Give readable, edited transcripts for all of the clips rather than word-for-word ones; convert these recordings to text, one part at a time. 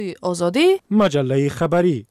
آزادی مجله خبری.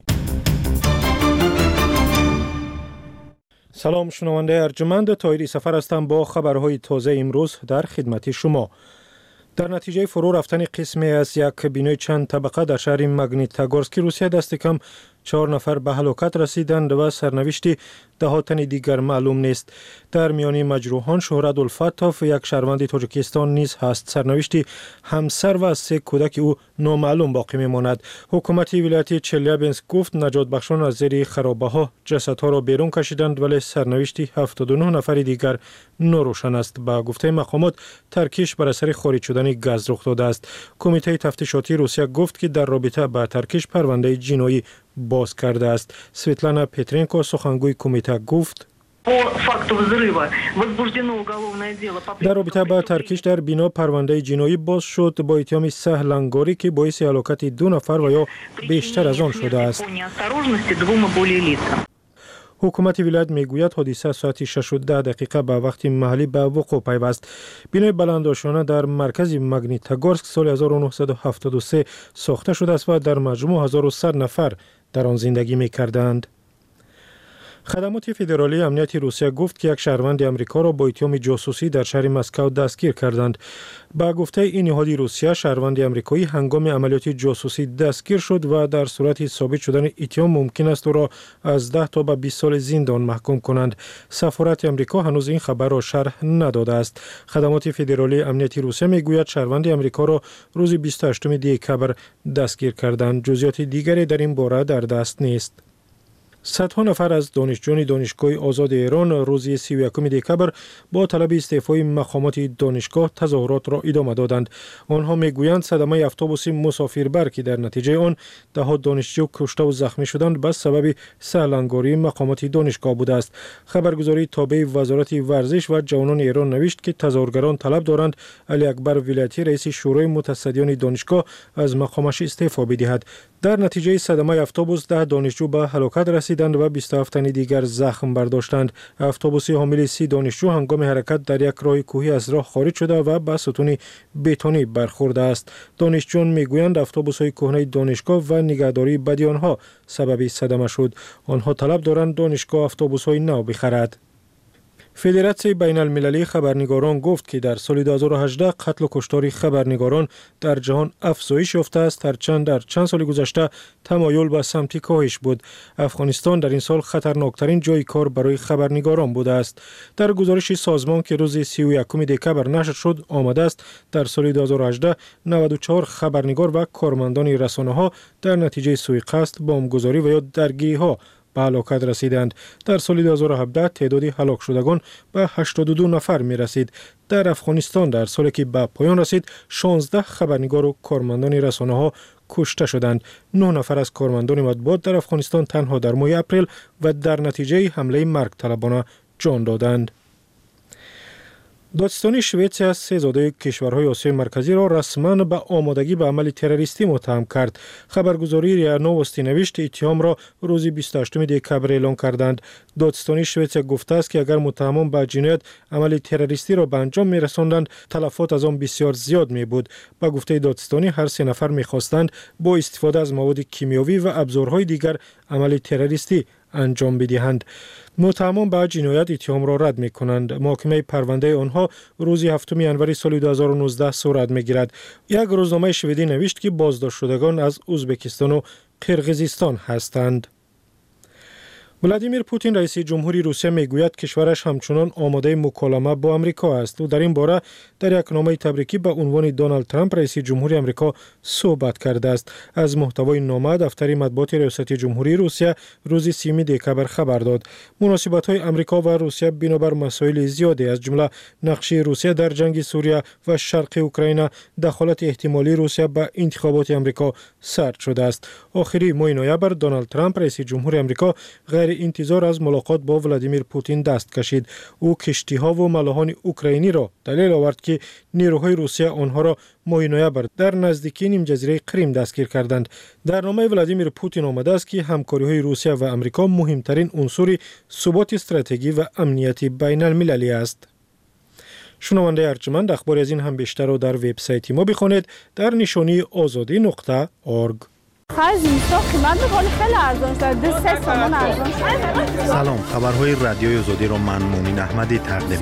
سلام شنونده ارجمند، طاهری سفر هستم با خبرهای تازه امروز در خدمت شما. در نتیجه فرو رفتن قسمی از یک بینای چند طبقه در شهر ماگنیتگورسک روسیه دست کم 4 نفر به هلاکت رسیدند و سرنوشت ده تن دیگر معلوم نیست. در میان مجروحان شهرت الفتاف یک شهروند تاجیکستان نیز هست. سرنوشت همسر و 3 کودک او نامعلوم باقی میماند. حکومت ولایت چلیابینسک گفت نجات بخشان از زیر خرابه ها جسدها را بیرون کشیدند، ولی سرنوشت 79 نفر دیگر ناروشن است. با گفته مقامات ترکیش بر اثر خارج شدن گاز رخ داده است. کمیته تفتیشاتی روسیه گفت که در رابطه با ترکیش پرونده جنایی باز کرده است. سویتلانا پترینکو سخنگوی کمیته گفت در رابطه با ترکیش در بنا پرونده جنایی باز شد با اتهام سهلنگاری که باعث هلاکت 2 نفر و یا بیشتر از آن شده است. حکومت ولایت میگوید حادثه ساعت 6:10 به وقت محلی به وقوع پیوست. بینای بلندآشانه در مرکز ماگنیتگورسک سال 1973 ساخته شده است و در مجموع 1100 نفر در آن زندگی می‌کردند. خدمات فدرالی امنیت روسیه گفت که یک شهروند آمریکا را با اتهام جاسوسی در شهر مسکو دستگیر کردند. با گفته این نهاد روسیه، شهروند آمریکایی هنگام عملیات جاسوسی دستگیر شد و در صورت ثابت شدن اتهام ممکن است او را از 10 تا به 20 سال زندان محکوم کنند. سفارت آمریکا هنوز این خبر را شرح نداده است. خدمات فدرالی امنیت روسیه میگوید شهروند آمریکا را روز 28 دکبر دستگیر کردند. جزئیات دیگری در این باره در دست نیست. صدها نفر از دانشجویان دانشگاه آزاد ایران روز 31 دکبر با طلب استعفای مقامات دانشگاه تظاهرات را ادامه دادند. آنها میگویند صدمه اتوبوس مسافربر که در نتیجه آن ده دانشجو کشته و زخمی شدند به سبب سهلنگاری مقامات دانشگاه بوده است. خبرگزاری تابع وزارت ورزش و جوانان ایران نوشت که تظاهرگران طلب دارند علی اکبر ولایتی رئیس شورای متصدیان دانشگاه از مقامش استعفا بدهد. در نتیجه صدمه اتوبوس 10 دانشجو به هلاکت رسیدند و 27 تن دیگر زخم برداشتند. اتوبوس حامل 30 دانشجو هنگام حرکت در یک راه کوهی از راه خارج شده و به ستون بتونی برخورده است. دانشجویان میگویند اتوبوس‌های کهنه دانشگاه و نگهداری بدی آنها سبب صدمه شد. آنها طلب دارند دانشگاه اتوبوس‌های نو بخرد. فدراسیون بین المللی خبرنگاران گفت که در سال 2018 قتل و کشتار خبرنگاران در جهان افزایش یافته است، هرچند در چند سال گذشته تمایل به سمت کاهش بود. افغانستان در این سال خطرناکترین جای کار برای خبرنگاران بوده است. در گزارش سازمان که روز 31 دکبر نشر شد آمده است در سال 2018 94 خبرنگار و کارمندان رسانه‌ها در نتیجه سوءقصد، بمبگذاری و یا درگیری‌ها به هلاکت رسیدند. در سال 2017 تعداد هلاک شدگان به 82 نفر می رسید. در افغانستان در سالی که به پایان رسید 16 خبرنگار و کارمندان رسانه ها کشته شدند. 9 نفر از کارمندان مطبوعات در افغانستان تنها در ماه اپریل و در نتیجه حمله مرگ طلبانه جان دادند. دادستان شوئیس از 3 زاده کشورهای آسیای مرکزی را رسما به آمادگی به عمل تروریستی متهم کرد. خبرگزاری ریا نووستی نوشت اتهام را روز 28 دکبر اعلام کردند. دادستان شوئیس گفته است که اگر متهمان به جنایت عمل تروریستی را به انجام می‌رساندند تلفات از آن بسیار زیاد می‌بود. با گفته دادستانی هر 3 نفر می‌خواستند با استفاده از مواد کیمیایی و ابزارهای دیگر عمل تروریستی انجام بدهند. متهمان به جنایت اتهام را رد می کنند. محاکمه پرونده آنها روز 7 ژانویه سال 2019 صورت می گیرد. یک روزنامه شوئدی نوشت که بازداشت شدگان از ازبکستان و قرقیزستان هستند. ولادیمیر پوتین رئیس جمهوری روسیه میگوید کشورش همچنان آماده مکالمه با آمریکا است. او در این باره در یک نامه تبریکی به عنوان دونالد ترامپ رئیس جمهوری آمریکا صحبت کرده است. از محتوای نامه دفتر مطبوعات ریاست جمهوری روسیه روز 30 دکبر خبر داد. مناسبت‌های آمریکا و روسیه بنابر مسائل زیادی از جمله نقش روسیه در جنگ سوریه و شرق اوکراین، دخالت احتمالی روسیه به انتخابات آمریکا سرد شده است. آخری ماه نوامبر دونالد ترامپ رئیس جمهوری آمریکا غیر انتظار از ملاقات با ولادیمیر پوتین دست کشید. او کشتی‌ها و ملاحان اوکراینی را دلیل آورد که نیروهای روسیه آنها را ماه نوامبر در نزدیکی نیم جزیره کریم دستگیر کردند. در نامه ولادیمیر پوتین آمده است که همکاری‌های روسیه و آمریکا مهمترین عنصر ثبات استراتژی و امنیت بین المللی است. شنونده ارجمند، اخباری از این هم بیشتر را در وبسایت ما بخوانید در نشانی azadi.org. خرج اینستا قیمت ولی خیلی ارزان شده 3 تومان ارزان شده. سلام، خبرهای رادیوی آزادی رو من مومین احمدی تقدیم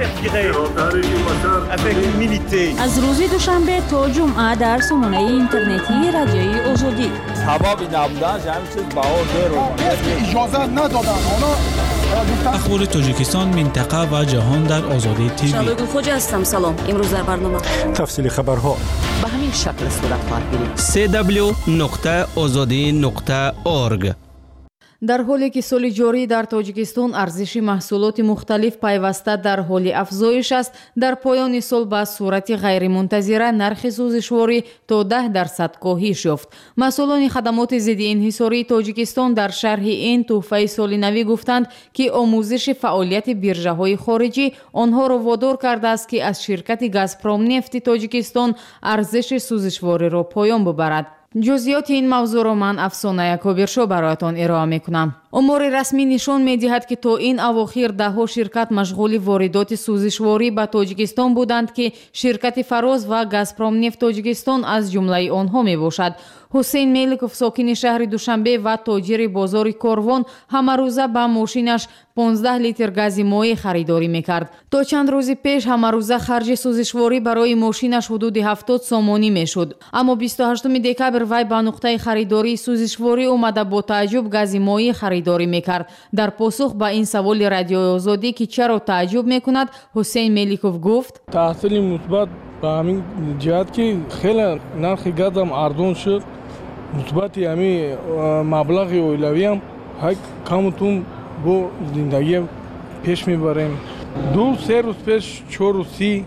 می‌کنم. از روز دوشنبه تا جمعه در سامانه اینترنتی رادیوی آزادی. حبابی نبودن همین چیز بهار رو اجازه ندادن. اخبار تاجیکستان، منطقه و جهان در آزادی تیوی. شادو خوجا هستم. سلام. امروز در برنامه تفصیل خبرها به همین شکل صورت خواهد گرفت. www.azadi.org. در حالی که سال جاری در تاجیکستان ارزش محصولات مختلف پیوسته در حال افزایش است، در پایان سال به صورت غیرمنتظره نرخ سوزشواری تا 10% کاهش یافت. مسئولان خدمات ضد انحصاری تاجیکستان در شرح این تحفه سال نوی گفتند که آموزش فعالیت بیرژه‌های خارجی آنها را وادار کرده است که از شرکت گازپروم نفت تاجیکستان ارزش سوزشواری را پایان ببرد. جزئیات این موضوع را من افسانه کابرشو برایتان ارائه میکنم. امور رسمی نشان میدهد که تا این اواخر دهها شرکت مشغول واردات سوزشواری به تاجیکستان بودند که شرکت فراز و گازپروم نفت تاجیکستان از جمله آنها می باشد. حسین میلکوف ساکن شهر دوشنبه و تاجر بازار کاروان همه روزه به ماشینش 15 لیتر گاز مایع خریداری میکرد. تا چند روز پیش همه روزه خرج سوزشواری برای ماشینش حدود 70 سومانی میشد. اما 28 دکبر وی به نقطه خریداری سوزشواری اومده با تعجب گاز مایع خریداری میکرد. در پاسخ به این سوال رادیو آزادی که چرا تعجب میکند، حسین میلکوف گفت: تاثیر مثبت به همین جهت که خیلی نرخ گازم ارزان شد. مثبت همین مبلغ اولوی هم کمتون با زندگی پیش میبریم. 2-3 روز پیش 4.30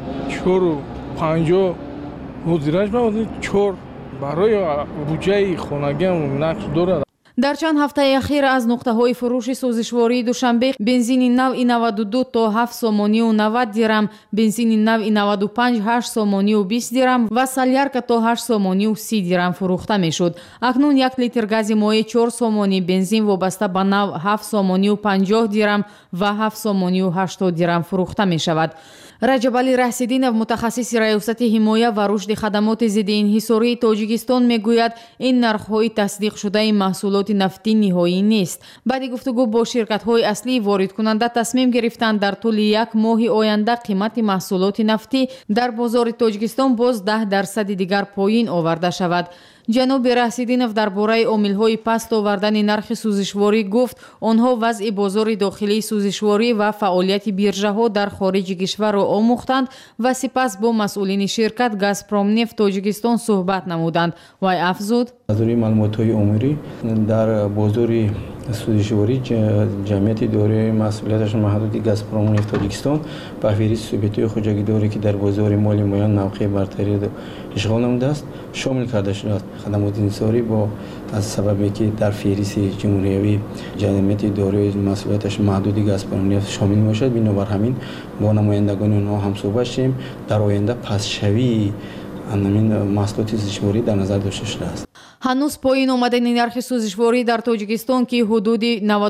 4.50 مزیرش بود. 4 برای بودجه خانگی هم نقش دارد. در چند هفته اخیر از نقطه‌های فروش سوزشواری دوشنبه بنزین نوع 92 تا 7 سومانی و 90 درم، بنزین نوع 95 8 سومانی و 20 درم و سالیارکا تا 8 سومانی و 30 درم فروخته میشد. اکنون 1 لیتر گاز مایع 4 سومانی، بنزین وابسته به نوع 7 سومانی و 50 درم و 7 سومانی و 80 درم فروخته می شود. رجب علی رحسیدینов متخصص ریاست حمایه و رشد خدمات ضد انحصاری تاجیکستان میگوید این نرخ‌های تصدیق شده محصولات نفتی نهایی نیست. بعد گفتگو با شرکت‌های اصلی وارد کننده تصمیم گرفتند در طول یک ماه آینده قیمت محصولات نفتی در بازار تاجیکستان باز 10% دیگر پایین آورده شود. جناب رحسیدینov درباره عامل‌های پست آوردن نرخ سوزشواری گفت آنها وضع بازار داخلی سوزشواری و فعالیت بیرژه‌ها در خارج کشور را آموختند و سپس با مسئولین شرکت گازپروم نفت تاجیکستان صحبت نمودند. و افزود: از روی معلومات‌های عمومی در بازار سوزشواری جمعیت دارای مسئولیتش محدود گازپروم نفت تاجیکستان به فهرست سوبیت‌های خودجگیداری که در بازار مالی میان موقع برتری اشغال نموده است شامل کرده شده است. خدمات انحصاری با از سببی که در فهرست جمهوری جمعیت دارای مسئولیتش محدود گازپروم نفت شامل می‌باشد، بنابر همین با نمایندگان آنها هم صحبت شدیم. در آینده پس‌شوی همین محصولات سوزشواری در نظر داشته شده است. هنوز پایین آمدن نرخ سوزشواری در تاجیکستان که حدود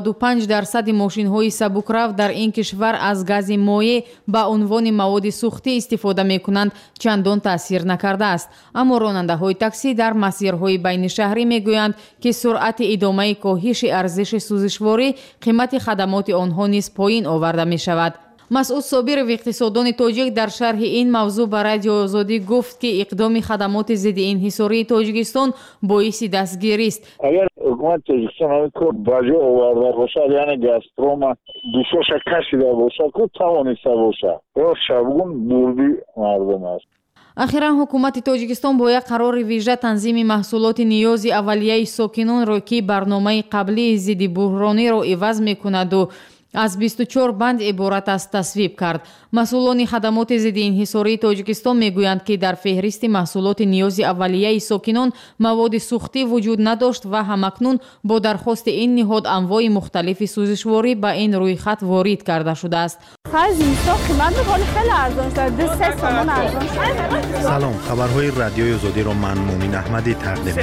95% ماشین‌های سبکرو در این کشور از گاز مایع به عنوان مواد سوختی استفاده می‌کنند چندان تاثیر نکرده است. اما راننده‌های تاکسی در مسیرهای بین شهری می‌گویند که سرعت ادامه کاهش ارزش سوزشواری قیمت خدمات آنها نیز پایین آورده می‌شود. مسعود صابر و اقتصاددان تاجیک در شرح این موضوع به رادیو آزادی گفت که اقدام خدمات ضد انحصاری تاجیکستان باعث دستگیری است. اگر حکومت تاجیکستان همین کار بجا آورده باشد، یعنی گازپروم دوشاش کشیده باشد که توانسته باشد یا شبگون بردی مردم است. اخیراً حکومت تاجیکستان با یک قرار ویژه تنظیم محصولات نیاز اولیه ساکنان را که برنامه قبلی ضد بحرانی را عوض می‌کند و از 24 بند عبارت است تصویب کرد. مسئولان خدمات ضد انحصاری تاجیکستان میگویند که در فهرست محصولات نیاز اولیه ساکنان مواد سوختی وجود نداشت و همکنون با درخواست این نهاد انواع مختلف سوزشواری به این روی خط وارد کرده شده است. خرج اینستا قیمت ولی خیلی ارزان شده 3 تومان ارزان شده. سلام، خبرهای رادیوی آزادی رو من مومین احمدی تقدیم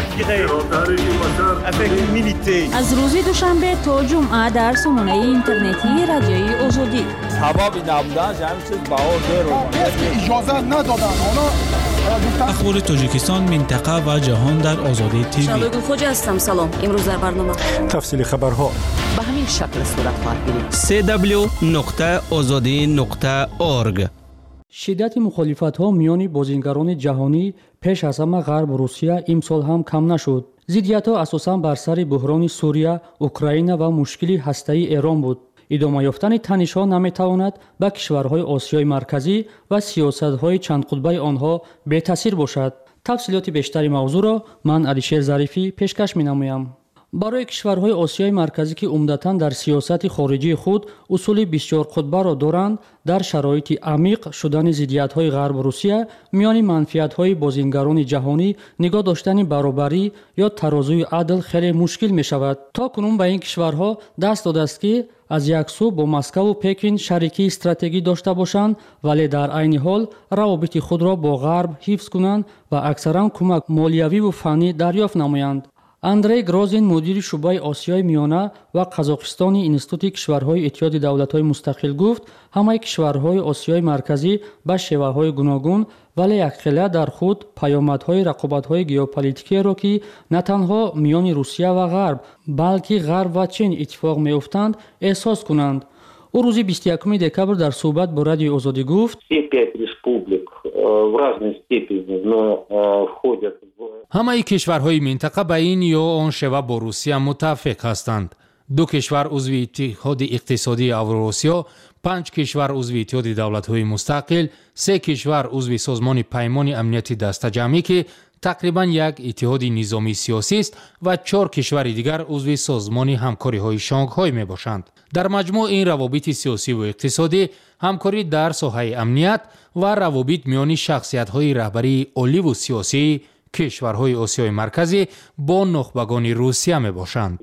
می‌کنم. از روز دوشنبه تا جمعه در سامانه اینترنتی رادیوی آزادی. حبابی نبودن همین چیز بهار رو اجازه ندادن. اونا اخبار تاجیکستان، منطقه و جهان در آزادی تیوی. شادگل خوجا هستم. سلام. امروز در برنامه تفصیل خبرها به همین شکل صورت خواهد گرفت. www.azadi.org. شدت مخالفت‌ها میان بازیگران جهانی پیش از همه غرب و روسیه امسال هم کم نشد. ضدیت‌ها اساساً بر سر بحران سوریه، اوکراین و مشکل هسته‌ای ایران بود. ادامه یافتن تنش‌ها نمی‌تواند به کشورهای آسیای مرکزی و سیاست‌های چند قطبه آنها بی‌تأثیر باشد. تفصیلات بیشتری موضوع را من علیشیر ظریفی پیشکش می‌نمایم. برای کشورهای آسیای مرکزی که عمدتاً در سیاست خارجی خود اصول بسیار قطبه را دارند، در شرایط عمیق شدن ضدیت‌های غرب و روسیه میان منفعت‌های بازیگران جهانی نگاه داشتن برابری یا ترازوی عدل خیلی مشکل می‌شود. تا کنون به این کشورها دست داده است که از یک سو با مسکو و پکین شریکی استراتژی داشته باشند، ولی در عین حال روابط خود را با غرب حفظ کنند و اکثراً کمک مالیوی و فنی دریافت نمایند. اندری گروزین مدیر شعبه آسیای میانه و قزاقستان اینستیتوت کشورهای اتحاد دولت‌های مستقل گفت همه کشورهای آسیای مرکزی به شیوه‌های گوناگون ولی یکخیله در خود پیامدهای رقابت‌های ژئوپلیتیکی را که نه تنها میان روسیه و غرب بلکه غرب و چین اتفاق می‌افتند احساس کنند. او روز 21 دکبر در صحبت با رادیو آزادی گفت همه کشورهای منطقه به این یا آن شیوه با روسیه متفق هستند. 2 کشور عضو اتحاد اقتصادی اوراسیا، 5 کشور عضو اتحاد دولت‌های مستقل، 3 کشور عضو سازمان پیمان امنیت دسته‌جمعی که تقریباً یک اتحاد نظامی سیاسی است و 4 کشور دیگر عضو سازمان همکاری‌های شانگهای میباشند. در مجموع این روابط سیاسی و اقتصادی، همکاری در ساحه امنیت و روابط میان شخصیت‌های رهبری عالی و سیاسی کشورهای آسیای مرکزی با نخبگان روسیه میباشند.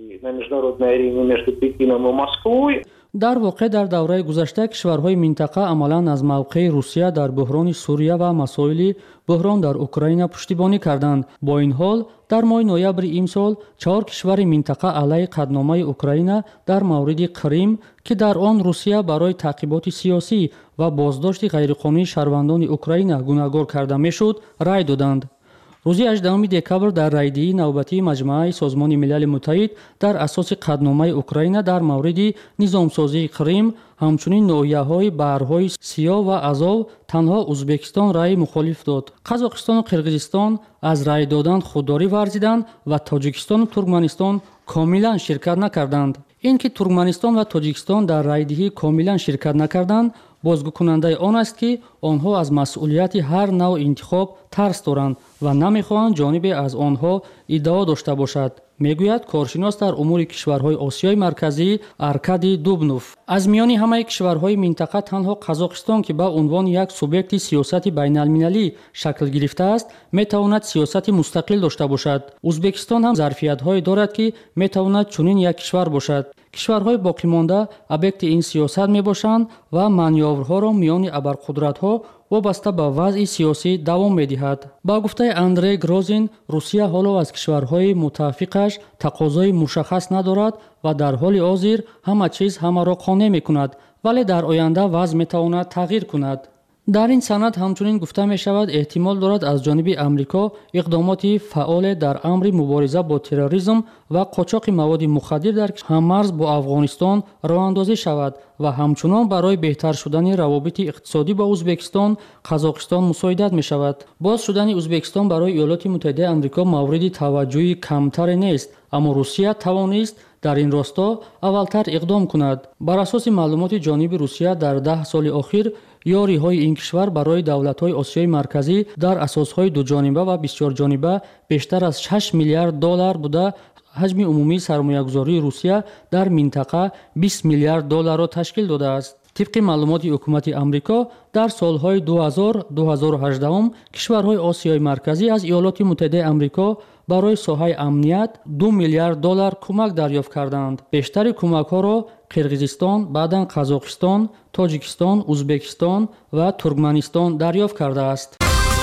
در واقع در دوره گذشته کشورهای منطقه عملاً از موقع روسیه در بحران سوریه و مسائل بحران در اوکراین پشتیبانی کردند. با این حال در ماه نوامبر امسال 4 کشور منطقه علیه قطعنامه اوکراین در مورد کریم که در آن روسیه برای تعقیبات سیاسی و بازداشت غیرقانونی شهروندان اوکراین گوناگور کرده میشد رأی دادند. روز 18 دکبر در رایدهی نوبتی مجمع سازمان ملل متحد در اساس قطعنامه اوکراین در مورد نظامسازی کریم همچنین ناحیه‌های بحرهای سیاه و آزوف تنها ازبکستان رای مخالف داد. قزاقستان و قرقیزستان از رای دادن خودداری ورزیدند و تاجیکستان و ترکمنستان کاملا شرکت نکردند. اینکه ترکمنستان و تاجیکستان در رایدهی کاملا شرکت نکردند بازگو کننده آن است که آنها از مسئولیت هر نوع انتخاب ترس دارند و نمیخواهند جانبی از آنها ادعا داشته باشد، میگوید کارشناس در امور کشورهای آسیای مرکزی ارکادی دوبنوف. از میان همه کشورهای منطقه تنها قزاقستان که به عنوان یک سوبیکت سیاست بین المللی شکل گرفته است میتواند سیاست مستقل داشته باشد. ازبکستان هم ظرفیت‌هایی دارد که میتواند چنین یک کشور باشد. کشورهای باقی مانده ابجکت این سیاست میباشند و مانورها را میان ابرقدرت‌ها وابسته به وضع سیاسی دوام می‌دهد. با گفته اندری گروزین روسیه حالا از کشورهای متفقش تقاضای مشخص ندارد و در حال حاضر همه چیز همه را قانع می‌کند، ولی در آینده وضع می‌تواند تغییر کند. در این سند همچنین گفته می شود احتمال دارد از جانب امریکا اقدامات فعال در امر مبارزه با تروریسم و قاچاق مواد مخدر در هممرز با افغانستان راه اندازی شود و همچنان برای بهتر شدن روابط اقتصادی با ازبکستان قزاقستان مساعدت می شود. باز شدن ازبکستان برای ایالات متحده آمریکا مورد توجه کمتر نیست، اما روسیه توانست در این راستا اولتر اقدام کند. بر اساس معلومات جانب روسیه در 10 سال اخیر یاری‌های این کشور برای دولت‌های آسیای مرکزی در اساس‌های دو جانبه و بسیار جانبه بیشتر از 6 میلیارد دلار بوده. حجم عمومی سرمایه‌گذاری روسیه در منطقه 20 میلیارد دلار را تشکیل داده است. طبق معلومات حکومت آمریکا در سالهای 2000-2018 کشورهای آسیای مرکزی از ایالات متحده آمریکا برای ساحه امنیت 2 میلیارد دلار کمک دریافت کردند. بیشتر کمک‌ها را قرقیزستان، بعداً قزاقستان، تاجیکستان، ازبکستان و ترکمنستان دریافت کرده است.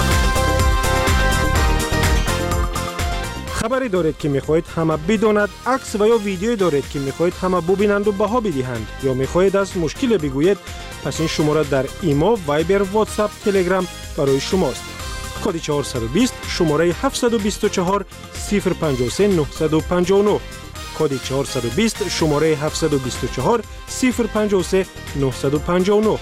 خبری دارید که میخواهید همه بداند، عکس و یا ویدیویی دارید که میخواهید همه ببینند و بها بدهند یا میخواهید از مشکل بگویید، پس این شماره در ایما، وایبر، واتساپ، تلگرام برای شماست. کد 420 شماره 724 053 959 کد 420 شماره 724 053 959.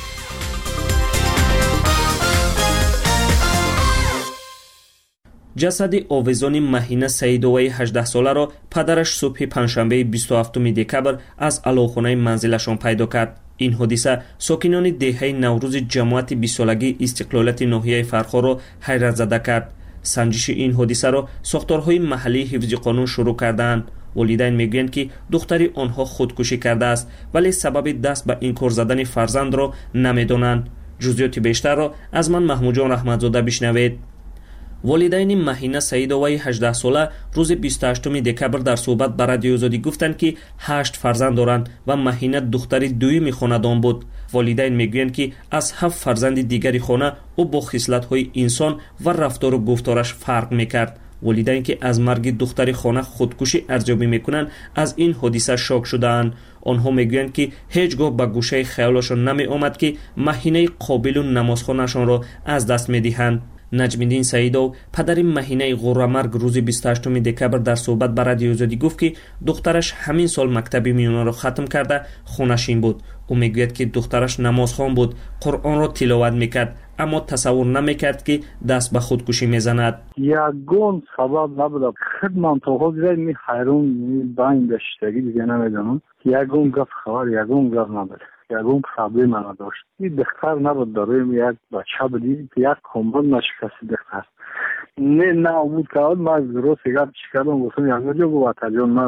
جسد آویزان مهینه سعیدوی 18 ساله را پدرش صبح پنجشنبه 27 دکبر از علاخانه منزلشان پیدا کرد. این حادثه ساکنان دهه نوروز جماعت 20 سالگی استقلالیت ناحیه فرخار را حیرت زده کرد. سنجش این حادثه را ساختارهای محلی حفظ قانون شروع کردند. والدین میگویند که دختری آنها خودکشی کرده است ولی سبب دست به این کار زدن فرزند را نمیدانند. جزئیات بیشتر را از من محمود جان رحمتزاده بشنوید. والدین مهینه سعیدوی 18 ساله روز 28 دکبر در صحبت با رادیو آزادی گفتند که 8 فرزند دارند و مهینه دختری دوم خانه‌دان بود. والدین میگویند که از 7 فرزند دیگری خانه او با خصلت‌های انسان و رفتار و گفتارش فرق میکرد. والدین که از مرگ دختر خانه خودکشی ارزیابی میکنند از این حادثه شوک شده‌اند. آنها میگویند که هیچگاه به گوشه خیالشان نمی آمد که مهینه قابل و نمازخوانشان را از دست میدهند. نجم‌الدین سعیدو پدر مهینه غرامرگ روز 28 دکبر در صحبت با رادیو آزادی گفت که دخترش همین سال مکتب میانه را ختم کرده خونشین بود. او میگوید که دخترش نمازخوان بود، قرآن را تلاوت میکرد، اما تصور نمیکرد که دست به خودکشی میزند. یگون سبب نبود. خدمت تو خود می حیرون باین داشتگی دیگه نمیدونم. یگون گفت خبر یگون گفت نبود. یگون پرابلم نداشت. این دختر نبود داریم یک بچه بودی یک کمبل نشکستی دختر. نه بود که من درست گفت چیکارم گفتم یگون جو با تجربه من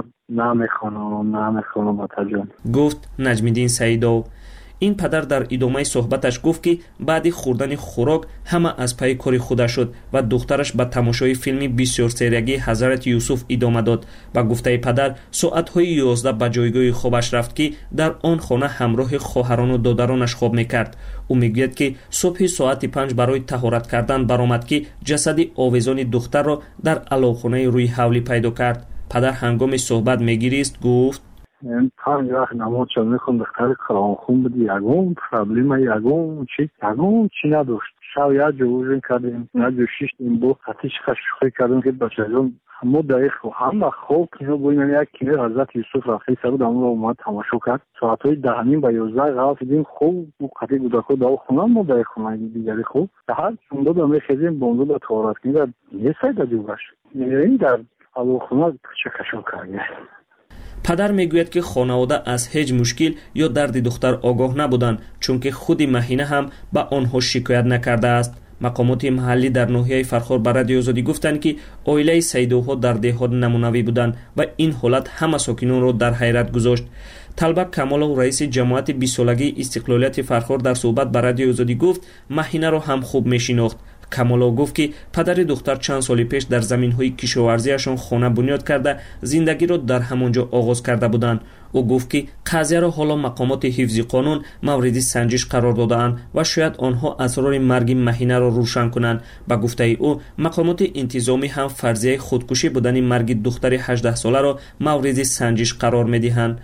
نمیخوانم با تجربه. گفت نجم‌الدین سعیدو. این پدر در ادامه صحبتش گفت که بعد خوردن خوراک همه از پای کار خودش شد و دخترش به تماشای فیلم بسیار سریگی حضرت یوسف ادامه داد. با گفته پدر ساعت‌های 11 به جایگاه خوابش رفت که در آن خانه همراه خواهران و دادرانش خواب میکرد. او میگوید که صبح ساعت 5 برای طهارت کردن برآمد که جسد آویزان دختر را در علاخانه روی حولی پیدا کرد. پدر هنگام صحبت میگریست گفت این 5 وقت نماز چون میخوند دختر قرآن خون بودی یگون پرابلم یگون چی نداشت. شب یک جوزین کردیم یک جوشیش این دو خطیش خشخوی کردیم که بچه جون همه دقیق همه خوب کنه بویم یک کنه حضرت یوسف رفتی سبود همون رو اومد تماشا کرد. ساعتهای 10 و 11 غلط دیدیم خوب او خطی بودکو داو خونم ما دقیق خونه دیگری خوب در هر چونده دا میخیزیم بونده دا تورات کنی در یه سایده جوبش این در الو خونه چکشو کرده. پدر میگوید که خانواده از هیچ مشکل یا درد دختر آگاه نبودند چون که خود مهینه هم به آنها شکایت نکرده است. مقامات محلی در ناحیه فرخار به رادیو آزادی گفتند که عائله سعیدوها در دهات نمونوی بودند و این حالت همه ساکنان را در حیرت گذاشت. طلبه کمالو رئیس جماعت 20 سالگی استقلالیت فرخار در صحبت به رادیو آزادی گفت مهینه را هم خوب میشناخت. کمالا گفت که پدر دختر چند سال پیش در زمین‌های کشاورزیشان خانه بنیاد کرده زندگی را در همانجا آغاز کرده بودند. او گفت که قضیه را حالا مقامات حفظ قانون مورد سنجش قرار داده‌اند و شاید آنها اسرار مرگ مهینه را روشن کنند. با گفته او مقامات انتظامی هم فرضیه خودکشی بودن مرگ دختر 18 ساله را مورد سنجش قرار می‌دهند.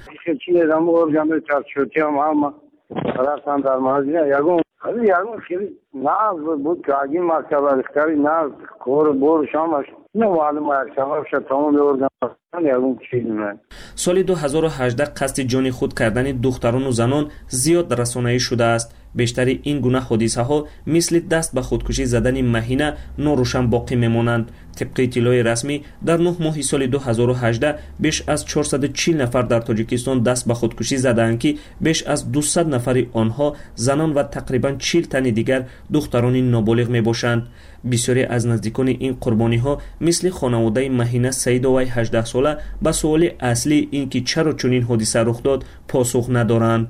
در مازیه یگون خیلی نه بود که اگه مرکب اختیاری نه کور بور شامش نه معلوم مرکب شد تمام ارگان یگون چیزی نه. سال 2018 قصد جان خود کردن دختران و زنان زیاد رسانه‌ای شده است. بیشتر این گونه حادثه ها مثل دست به خودکشی زدن مهینه ناروشن باقی میمانند. طبق اطلاع رسمی در 9 ماه سال 2018 بیش از 440 نفر در تاجیکستان دست به خودکشی زدند که بیش از 200 نفر آنها زنان و تقریبا 40 تن دیگر دختران نابالغ میباشند. بسیاری از نزدیکان این قربانی ها مثل خانواده مهینه سعیدوی 18 ساله به سوال اصلی این که چرا چنین حادثه رخ داد پاسخ ندارند.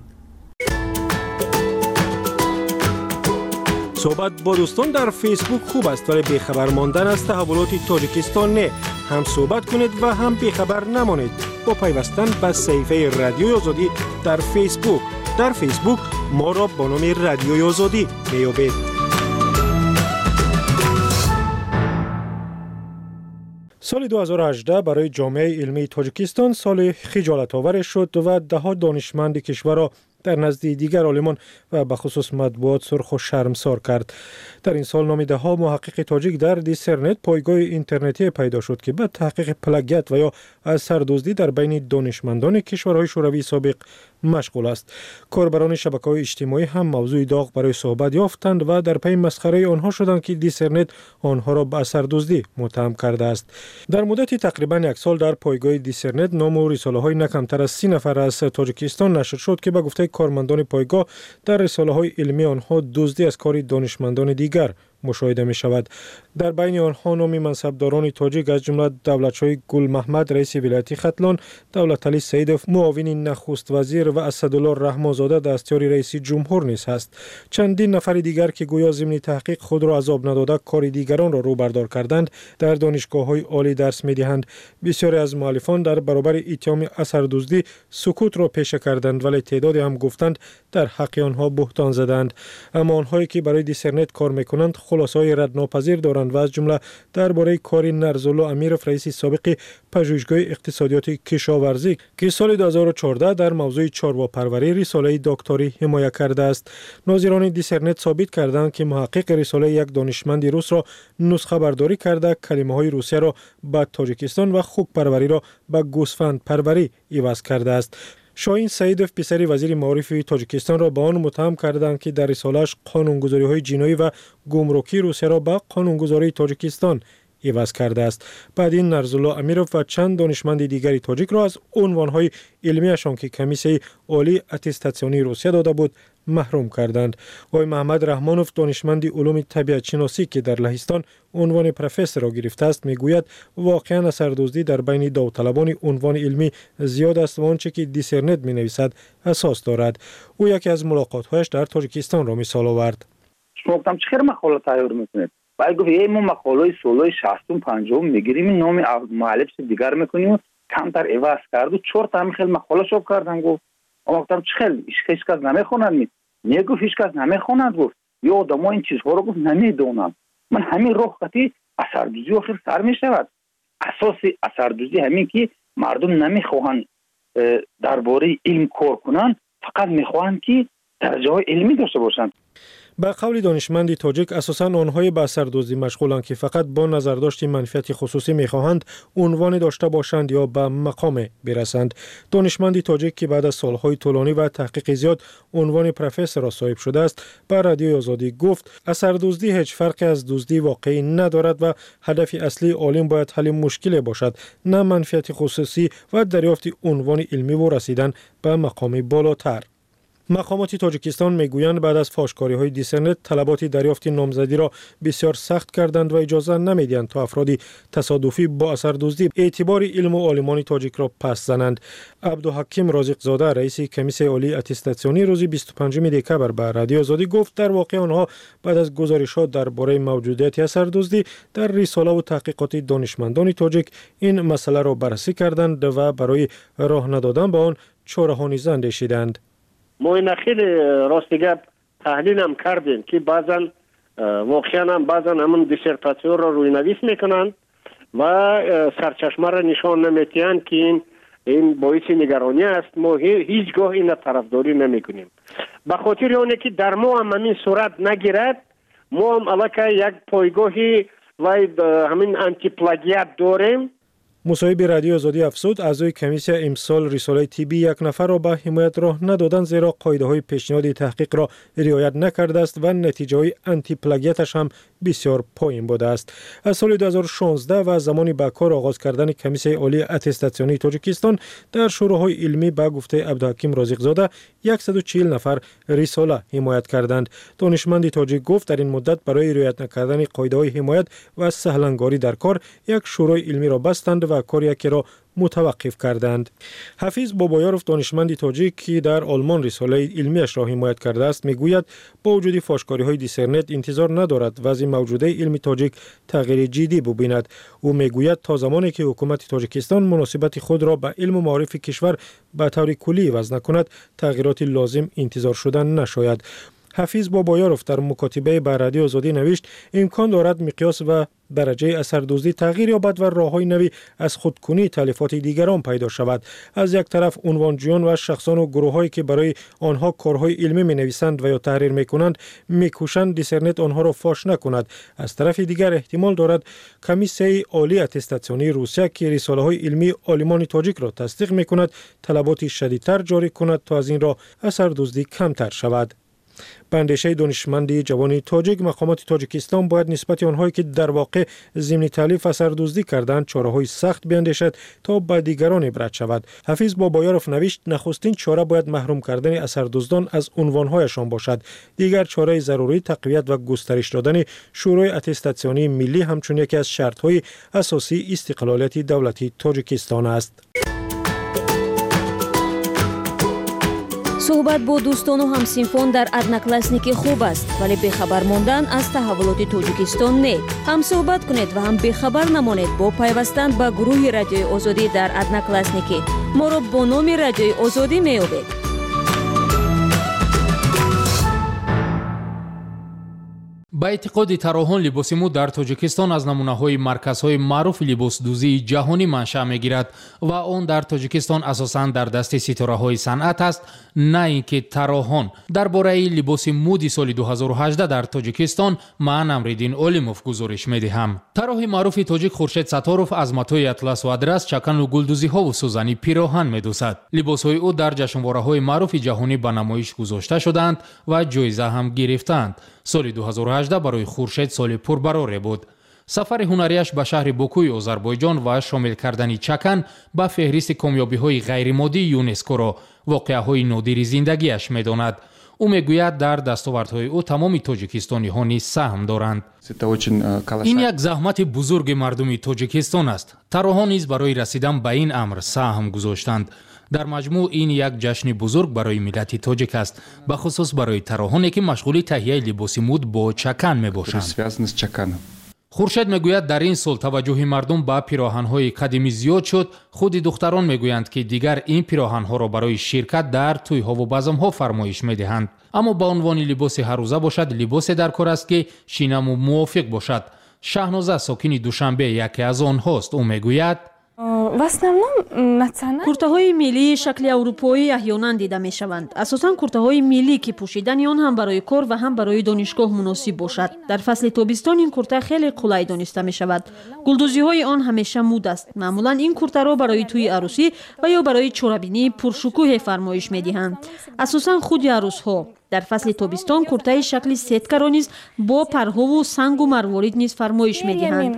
صحبت با دوستان در فیسبوک خوب است ولی بیخبر ماندن از تحولات تاجیکستان نه. هم صحبت کنید و هم بیخبر نمانید با پیوستن به صفحه رادیوی آزادی در فیسبوک. در فیسبوک ما را با نام رادیوی آزادی میابید. سال 2018 برای جامعه علمی تاجیکستان سال خجالت آور شد و دهها دانشمند کشور را در نزد دیگر عالمان و به خصوص مطبوعات سرخ و شرمسار کرد. در این سال نام ده‌ها محقق تاجیک در دیسرنت پایگاه اینترنتی پیدا شد که به تحقیق پلاگیات و یا اثردزدی در بین دانشمندان کشورهای شوروی سابق مشغول است. کاربران شبکه‌های اجتماعی هم موضوع داغ برای صحبت یافتند و در پی مسخره آنها شدند که دیسرنت آنها را به اثردزدی متهم کرده است. در مدت تقریبا یک سال در پایگاه دیسرنت نام و رساله‌های نه کمتر از 30 نفر از تاجیکستان نشر شد که به گفته کارمندان پایگاه در رساله‌های علمی آنها دزدی از کار دانشمندان دیگر مشاهده می شود. در بین آنها نام منصبداران تاجیک از جمله دولتشاه گل محمد رئیس ولایت ختلان، دولتعلی سیدوف معاون نخست وزیر و اسدالله رحمانزاده دستیار رئیس جمهور نیز است. چندین نفر دیگر که گویا ضمن تحقیق خود را عذاب نداده کار دیگران را رو بردار کردند در دانشگاه‌های عالی درس می‌دهند. بسیاری از مؤلفان در برابر اتهام اثردزدی سکوت را پیشه کردند ولی تعدادی هم گفتند در حق آنها بهتان زدند. اما آنهایی که برای دیسرنت کار می‌کنند خلاصه‌های ردناپذیر دارند و از جمله درباره کار نرزالله امیرف رئیس سابق پژوهشگاه اقتصادیات کشاورزی که سال 2014 در موضوع چارواپروری رساله دکتری حمایت کرده است. ناظران دیسرنت ثابت کردند که محقق رساله یک دانشمند روس را نسخه برداری کرده کلمه‌های روسیه را به تاجیکستان و خوک پروری را به گوسفند پروری عوض کرده است. شاهین سیدوف پسر وزیر معارف تاجیکستان را به آن متهم کردند که در رساله‌اش قانونگذاری‌های جنایی و گمرکی روسیه را به قانونگذاری تاجیکستان عوض کرده است. بعد این نرزالله امیرف و چند دانشمند دیگری تاجیک را از عنوان‌های علمیشان که کمیسیون عالی اتستاسیونی روسیه داده بود محروم کردند. آقای محمد رحمانوف دانشمند علوم طبیعت شناسی که در لهستان عنوان پروفسور را گرفته است میگوید واقعا اثردزدی در بین داوطلبان عنوان علمی زیاد است و آنچه که دیسرنت می‌نویسد اساس دارد. او یکی از ملاقات‌هایش در تاجیکستان را مثال آورد. شما گفتم چه مقاله تیار می‌کنید؟ بعد گفت ما مقاله سالهای 60 50 میگیریم نام مؤلف دیگر می‌کنیم کمتر عوض کرد و 4 تا خیلی مقاله چاپ کردن. گفت اما گفتم چه خیلی هیچ کس نمیخونند. میگفت هیچ کس نمیخونند. گفت یا آدم‌ها این چیزها رو گفت نمیدونم. من همین روحتی اثردوزی آخر سر میشود. اساس اثردوزی همین که مردم نمیخواهند درباره علم کار کنند، فقط میخواهند که درجه‌های علمی داشته باشند. به قول دانشمندی تاجیک اساساً آنهای به اثردوزی مشغولند که فقط با نظرداشت منفعت خصوصی میخواهند عنوان داشته باشند یا به مقام برسند. دانشمندی تاجیک که بعد از سالهای طولانی و تحقیق زیاد عنوان پروفسور را صاحب شده است به رادیوی آزادی گفت اثردوزی هیچ فرقی از دزدی واقعی ندارد و هدف اصلی عالم باید حل مشکل باشد، نه منفعت خصوصی و دریافت عنوان علمی و رسیدن به مقام بالاتر. مقامات تاجیکستان میگویند بعد از فاشکاری‌های دیسرنت طلبات دریافت نامزدی را بسیار سخت کردند و اجازه نمیدهند تا افرادی تصادفی با اثردزدی اعتبار علم و عالمان تاجیک را پس زنند. عبدالحکیم رازق‌زاده رئیس کمیسیون عالی اتستاسیونی روز 25 دکبر به رادیو آزادی گفت در واقع آنها بعد از گزارشات درباره موجودیت اثردزدی در رساله و تحقیقات دانشمندان تاجیک این مسئله را بررسی کردند و برای راه ندادن به آن چاره‌ها نیز اندیشیدند. ما این خیلی راست گپ تحلیل هم کردیم که بعضا واقعا هم بعضا همون دیسرتاسیون را روی نویس میکنند و سرچشمه را نشان نمیتیند که این باعث نگرانی است. ما هیچگاه این طرفداری نمیکنیم. به خاطر اونه که در ما هم همین صورت نگیرد، ما هم علاقه یک پایگاهی و همین آنتی پلاگیات داریم. مصاحب رادیو آزادی افزود اعضای کمیسیون امسال رساله طبی یک نفر را به حمایت راه ندادند زیرا قاعده‌های پیشنهادی تحقیق را رعایت نکرده است و نتیجه‌های آنتی پلاگیاتش هم بسیار پایین بوده است. از سال 2016 و زمانی به کار آغاز کردن کمیسیون عالی اتستاسیونی تاجیکستان در شوراهای علمی به گفته عبدالحکیم رازق‌زاده 140 نفر رساله حمایت کردند. دانشمند تاجیک گفت در این مدت برای رعایت نکردن قاعده‌های حمایت و سهلنگاری در کار یک شورای علمی را بستند و کار یکی را متوقف کردند. حفیظ بابایاروف دانشمند تاجیک که در آلمان رساله علمیش را حمایت کرده است میگوید با وجود فاشکاری‌های دیسرنت انتظار ندارد وضع موجوده علمی تاجیک تغییر جدی ببیند. او میگوید تا زمانی که حکومت تاجیکستان مناسبت خود را به علم و معارف کشور به طور کلی عوض نکند تغییرات لازم انتظار شدن نشاید. حفیظ بابایاروف در مکاتبه با رادیو آزادی نوشت امکان دارد مقیاس و درجه اثردوزی تغییر یابد و راه‌های نوی از خودکنی تالیفات دیگران پیدا شود. از یک طرف عنوانجویان و شخصان و گروه‌هایی که برای آنها کارهای علمی می‌نویسند و یا تحریر می‌کنند می‌کوشند اینترنت آنها را فاش نکند. از طرف دیگر احتمال دارد کمیسیون عالی اتستاسیونی روسیه که رساله‌های علمی عالمان تاجیک را تصدیق می‌کند طلبات شدیدتر جاری کند تا از این راه اثردوزی کمتر شود. به اندیشه دانشمندی جوان تاجیک مقامات تاجیکستان باید نسبت آنهایی که در واقع ضمن تالیف اثردوزی کردند چاره‌های سخت بیندیشد تا به دیگران عبرت شود. حفیظ بابایاروف نوشت نخستین چاره باید محروم کردن اثردوزان از عنوانهایشان باشد. دیگر چاره ضروری تقویت و گسترش دادن شورای اتستاسیونی ملی همچون یکی از شرط‌های اساسی استقلالیت دولتی تاجیکستان است. صحبت با دوستان و همسینفان در ادناکلاسنیکی خوب است ولی بخبر ماندن از تحولات تاجیکستان نه. هم صحبت کنید و هم بخبر نمانید با پیوستن به گروه رادیوی آزادی در ادناکلاسنیکی. ما را با نام رادیوی آزادی میابید. با اعتقاد طراحان لباس مد در تاجیکستان از نمونه‌های مرکزهای معروف لباسدوزی جهانی منشأ می‌گیرد و آن در تاجیکستان اساساً در دست ستاره‌های صنعت است، نه اینکه طراحان. درباره لباس مد سال 2018 در تاجیکستان من امرالدین علیموف گزارش می‌دهم. طراح معروف تاجیک خورشید ستاروف از متای اطلس و ادرس، چکن و گلدوزی‌ها و سوزنی پیراهن می‌دوزد. لباس‌های او در جشنواره‌های معروف جهانی به نمایش گذاشته شدند و جایزه هم گرفتند. سال 2018 برای خورشید سال پربراره بود. سفر هنریش به شهر بوکوی آذربایجان و شامل کردن چکن به فهرست کامیابی‌های غیرمادی یونسکو را واقعه‌های نادر زندگیش می‌داند. او میگوید در دستاوردهای او تمام تاجیکستانی‌ها نیز سهم دارند. این یک زحمت بزرگ مردم تاجیکستان است. طراحان نیز برای رسیدن به این امر سهم گذاشتند. در مجموع این یک جشن بزرگ برای ملت تاجیک است، به خصوص برای طراحانی که مشغول تهیه لباس مد با چکن میباشند. خورشید میگوید در این سال توجه مردم به پیراهن‌های قدیمی زیاد شد. خود دختران میگویند که دیگر این پیراهن‌ها را برای شرکت در توی‌ها و بزم‌ها فرمایش میدهند. اما با عنوان لباس هر روزه باشد لباس در کار است که شینم و موافق باشد. شهنازه ساکن دوشنبه یکی از آنهاست. او میگوید куртаҳои миллии шакли аврупоӣ аҳёнан дида мешаванд. асосан куртаҳои миллӣ ки пӯшидани он ҳам барои кор ва ҳам барои донишгоҳ муносиб бошад. дар фасли тобистон ин курта хеле қулай дониста мешавад. гулдӯзиҳои он ҳамеша муд аст. маъмулан ин куртаро барои тӯи арӯсӣ ва ё барои чорабинии пуршукӯҳе фармоиш медиҳанд. асосан худи арӯсҳо. дар фасли тобистон куртаи шакли сеткаро низ бо парҳову сангу марворид низ фармоиш медиҳанд.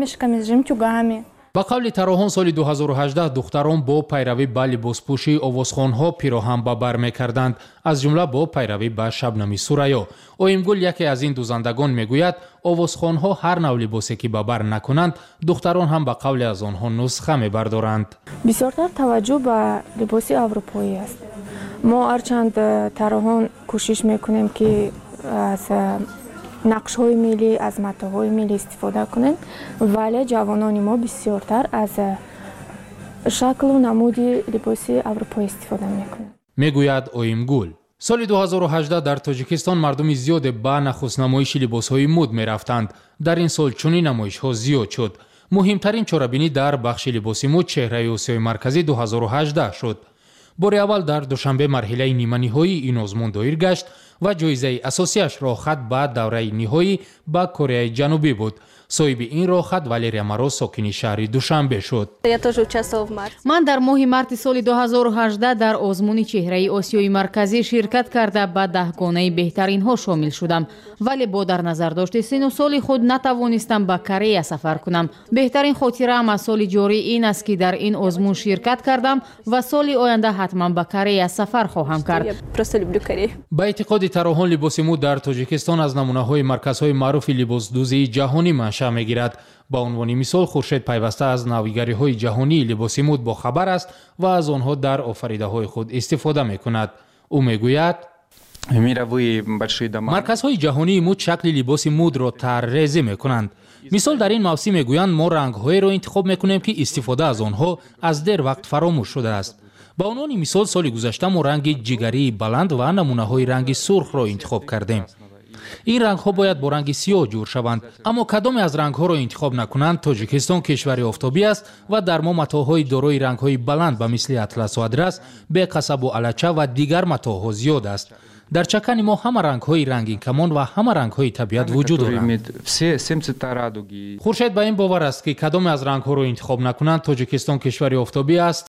ба қавли طراحان سال 2018 دختران با پیروی به لباسپوشی آوازخوان‌ها پیراهن به بر می‌کردند، از جمله با پیروی به شبنمی سوریا. اویمگل یکی از این دوزندگان میگوید آوازخوان‌ها هر نوع لباسی که به بر نکنند دختران هم به قول از آنها نسخه می‌بردارند. بسیارتر توجه به لباس اروپایی است. ما هرچند طراحان کوشش می‌کنیم که از نقش‌های ملی از متاهای ملی استفاده کنیم ولی جوانان ما بسیارتر از شکل و نمود لباس اروپایی استفاده میکنند. میگوید اویمگول. سال 2018 در تاجیکستان مردم زیاد به نخست نمایش لباس‌های مد می‌رفتند. در این سال چنین نمایش‌ها زیاد شد. مهمترین چاره‌بینی در بخش لباس مد چهره آسیای مرکزی 2018 شد. بار اول در دوشنبه مرحله نیمه نهایی این آزمون دایر گشت و جایزه اساسیش راهخط به دوره نهایی به کره جنوبی بود. صاحب این راهخط والریا مرو ساکن شهر دوشنبه شد. من در ماه مارت سال 2018 در آزمون چهره آسیای مرکزی شرکت کرده به 10 گانه بهترین ها شامل شدم ولی با در نظر داشت سن و سال خود نتوانستم به کره سفر کنم. بهترین خاطره ام از سال جاری این است که در این آزمون شرکت کردم و سال آینده حتما به کره سفر خواهم کرد. با اعتقاد طراحان لباس مد در تاجیکستان از نمونه‌های مرکزهای معروف لباسدوزی جهانی منشأ می‌گیرد. با عنوان مثال خورشید پیوسته از نویگری‌های جهانی لباس مد با خبر است و از آنها در آفریده‌های خود استفاده می‌کند. او میگوید مرکزهای جهانی مد شکل لباس مد را طرح‌ریزی می‌کنند. مثال در این موسم میگویند ما رنگ‌هایی را انتخاب می‌کنیم که استفاده از آنها از دیر وقت فراموش شده است. با عنوان مثال سال گذشته ما رنگ جگری بلند و نمونه‌های رنگ سرخ را انتخاب کردیم. این رنگ‌ها باید با رنگ سیاه جور شوند، اما کدام از رنگ‌ها را انتخاب نکنند. تاجیکستان کشوری آفتابی است و در ما متاع‌های دارای رنگ‌های بلند به مثل اطلس و ادرس، به قصب و الچه و دیگر متاع‌ها زیاد است. در چکن ما همه رنگ‌های رنگین کمان و همه رنگ‌های طبیعت وجود دارند. خورشید به این باور است که کدام از رنگ‌ها را انتخاب نکنند. تاجیکستان کشوری آفتابی است